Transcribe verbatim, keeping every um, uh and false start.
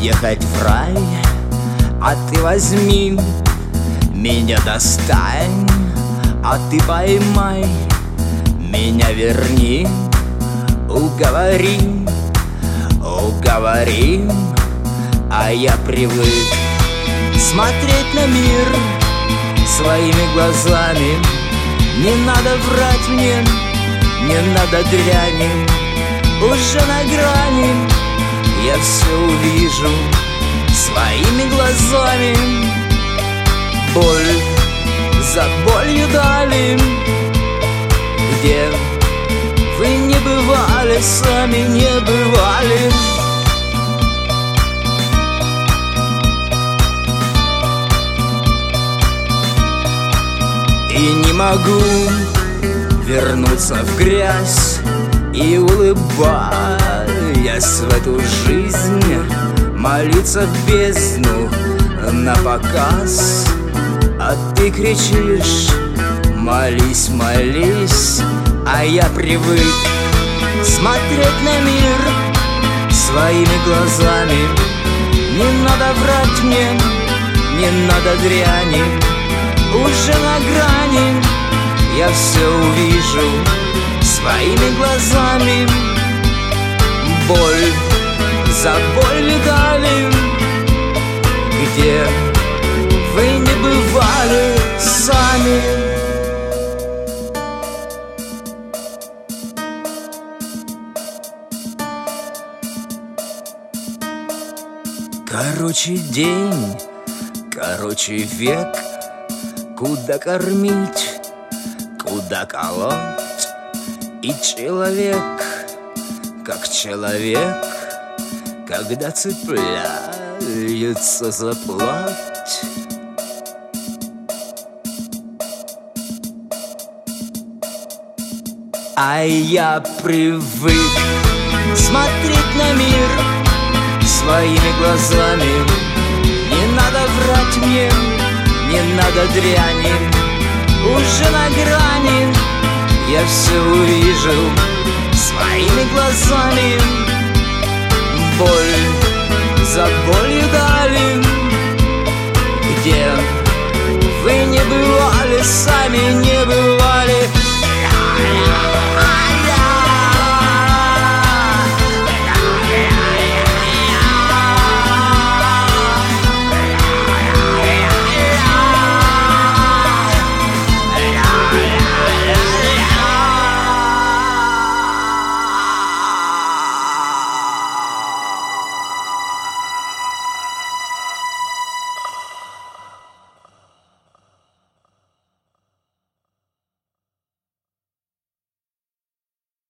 ехать в рай, а ты возьми меня, достань, а ты поймай меня, верни, уговори, уговори. А я привык смотреть на мир своими глазами. Не надо врать мне, не надо дряни. Уже на грани я все увижу своими глазами. Боль за болью дали, где вы не бывали, сами не бывали. И не могу вернуться в грязь и, улыбаясь в эту жизнь, молиться в бездну напоказ. А ты кричишь: молись, молись. А я привык смотреть на мир своими глазами. Не надо врать мне, не надо дряни. Уже на грани я все увижу своими глазами. Боль за болью дали, где вы не бывали сами. Короче день, короче век. Куда кормить, куда колоть. И человек, как человек, когда цепляется за плоть. А я привык смотреть на мир своими глазами. Не надо врать мне, не надо дряни. Уже на грани я все увижу своими глазами. Боль за болью дали, где вы не бывали, сами не бывали.